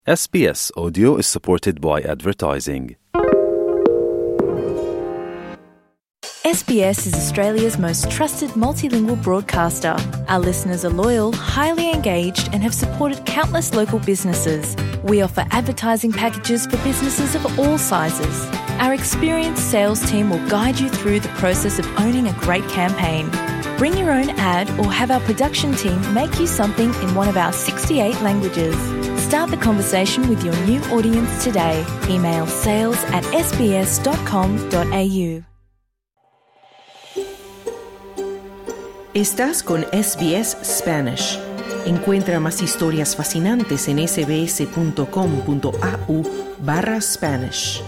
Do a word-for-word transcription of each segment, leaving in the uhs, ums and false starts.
S B S Audio is supported by advertising. S B S is Australia's most trusted multilingual broadcaster. Our listeners are loyal, highly engaged, and have supported countless local businesses. We offer advertising packages for businesses of all sizes. Our experienced sales team will guide you through the process of owning a great campaign. Bring your own ad or have our production team make you something in one of our sixty-eight languages. Start the conversation with your new audience today. Email sales at s b s dot com dot a u. Estás con S B S Spanish. Encuentra más historias fascinantes en sbs.com.au barra Spanish.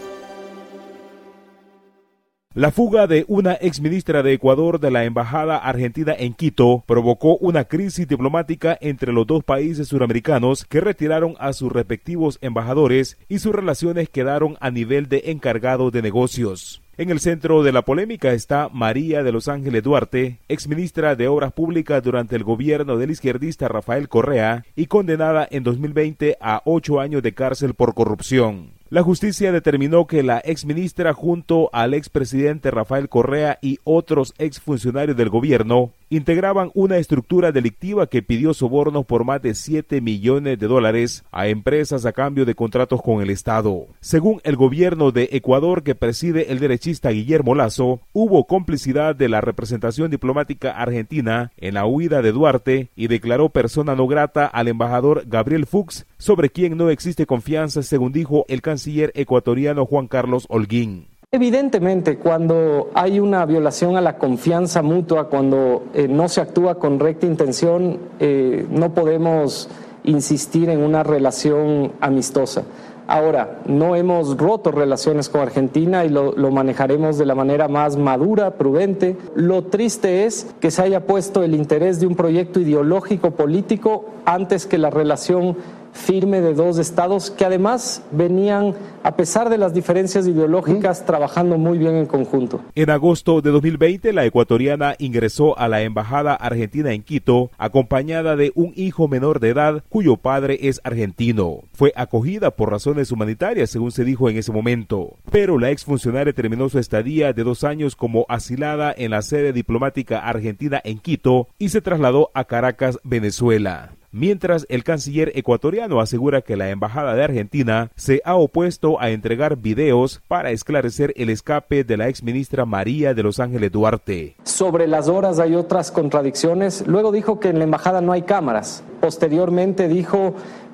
La fuga de una exministra de Ecuador de la Embajada Argentina en Quito provocó una crisis diplomática entre los dos países suramericanos que retiraron a sus respectivos embajadores y sus relaciones quedaron a nivel de encargado de negocios. En el centro de la polémica está María de Los Ángeles Duarte, exministra de Obras Públicas durante el gobierno del izquierdista Rafael Correa y condenada en dos mil veinte a ocho años de cárcel por corrupción. La justicia determinó que la exministra junto al expresidente Rafael Correa y otros exfuncionarios del gobierno integraban una estructura delictiva que pidió sobornos por más de siete millones de dólares a empresas a cambio de contratos con el Estado. Según el gobierno de Ecuador que preside el derechista Guillermo Lasso, hubo complicidad de la representación diplomática argentina en la huida de Duarte y declaró persona no grata al embajador Gabriel Fuchs, sobre quien no existe confianza, según dijo el canciller ecuatoriano Juan Carlos Holguín. Evidentemente, cuando hay una violación a la confianza mutua, cuando eh, no se actúa con recta intención, eh, no podemos insistir en una relación amistosa. Ahora, no hemos roto relaciones con Argentina y lo, lo manejaremos de la manera más madura, prudente. Lo triste es que se haya puesto el interés de un proyecto ideológico político antes que la relación firme de dos estados que además venían, a pesar de las diferencias ideológicas, ¿Mm? trabajando muy bien en conjunto. En agosto de dos mil veinte, la ecuatoriana ingresó a la Embajada Argentina en Quito, acompañada de un hijo menor de edad, cuyo padre es argentino. Fue acogida por razones humanitarias, según se dijo en ese momento. Pero la exfuncionaria terminó su estadía de dos años como asilada en la sede diplomática argentina en Quito y se trasladó a Caracas, Venezuela. Mientras el canciller ecuatoriano asegura que la embajada de Argentina se ha opuesto a entregar videos para esclarecer el escape de la exministra María de Los Ángeles Duarte. Sobre las horas hay otras contradicciones. Luego dijo que en la embajada no hay cámaras. Posteriormente dijo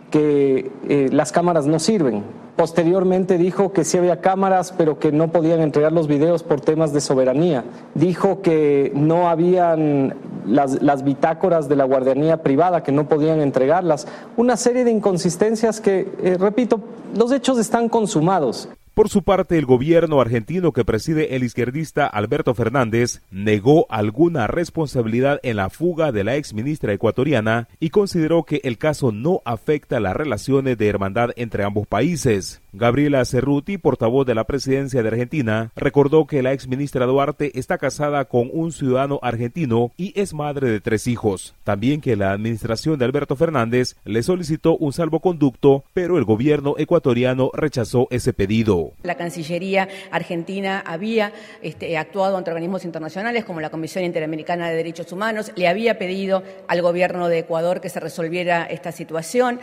que eh, las cámaras no sirven. Posteriormente dijo que sí había cámaras, pero que no podían entregar los videos por temas de soberanía. Dijo que no habían las, las bitácoras de la guardianía privada, que no podían entregarlas. Una serie de inconsistencias que, eh, repito, los hechos están consumados. Por su parte, el gobierno argentino que preside el izquierdista Alberto Fernández negó alguna responsabilidad en la fuga de la exministra ecuatoriana y consideró que el caso no afecta las relaciones de hermandad entre ambos países. Gabriela Cerruti, portavoz de la presidencia de Argentina, recordó que la exministra Duarte está casada con un ciudadano argentino y es madre de tres hijos. También que la administración de Alberto Fernández le solicitó un salvoconducto, pero el gobierno ecuatoriano rechazó ese pedido. La Cancillería argentina había este, actuado ante organismos internacionales como la Comisión Interamericana de Derechos Humanos, le había pedido al gobierno de Ecuador que se resolviera esta situación.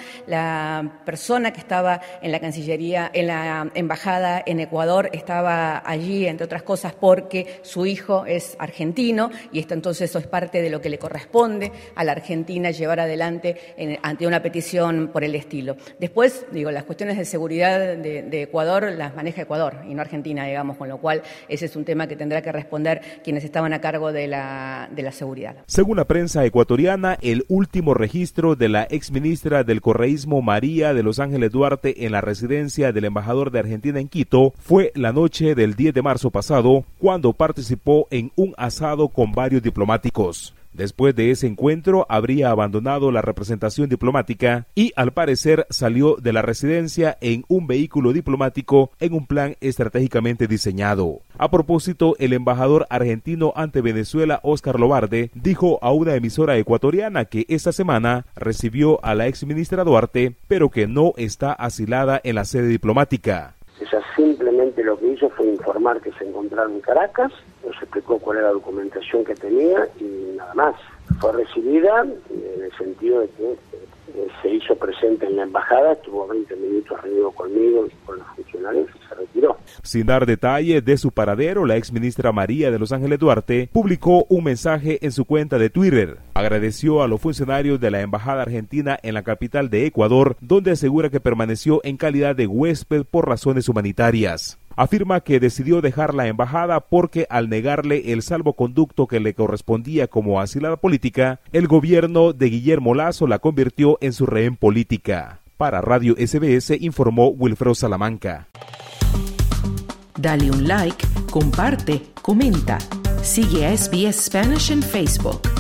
La persona que estaba en la Cancillería, en la embajada en Ecuador, estaba allí, entre otras cosas, porque su hijo es argentino y esto entonces eso es parte de lo que le corresponde a la Argentina llevar adelante en, ante una petición por el estilo. Después, digo, las cuestiones de seguridad de, de Ecuador las maneja Ecuador y no Argentina, digamos, con lo cual ese es un tema que tendrá que responder quienes estaban a cargo de la, de la seguridad. Según la prensa ecuatoriana, el último registro de la exministra del correísmo María de Los Ángeles Duarte en la residencia del embajador de Argentina en Quito fue la noche del diez de marzo pasado, cuando participó en un asado con varios diplomáticos. Después de ese encuentro, habría abandonado la representación diplomática y, al parecer, salió de la residencia en un vehículo diplomático en un plan estratégicamente diseñado. A propósito, el embajador argentino ante Venezuela, Óscar Lobarde, dijo a una emisora ecuatoriana que esta semana recibió a la exministra Duarte, pero que no está asilada en la sede diplomática. Ella simplemente lo que hizo fue informar que se encontraba en Caracas, nos explicó cuál era la documentación que tenía y nada más. Fue recibida en el sentido de que eh, se hizo presente en la embajada, estuvo veinte minutos reunido conmigo y con los funcionarios y se retiró. Sin dar detalles de su paradero, la exministra María de Los Ángeles Duarte publicó un mensaje en su cuenta de Twitter. Agradeció a los funcionarios de la Embajada Argentina en la capital de Ecuador, donde asegura que permaneció en calidad de huésped por razones humanitarias. Afirma que decidió dejar la embajada porque al negarle el salvoconducto que le correspondía como asilada política, el gobierno de Guillermo Lasso la convirtió en su rehén política. Para Radio S B S informó Wilfredo Salamanca. Dale un like, comparte, comenta. Sigue a S B S Spanish en Facebook.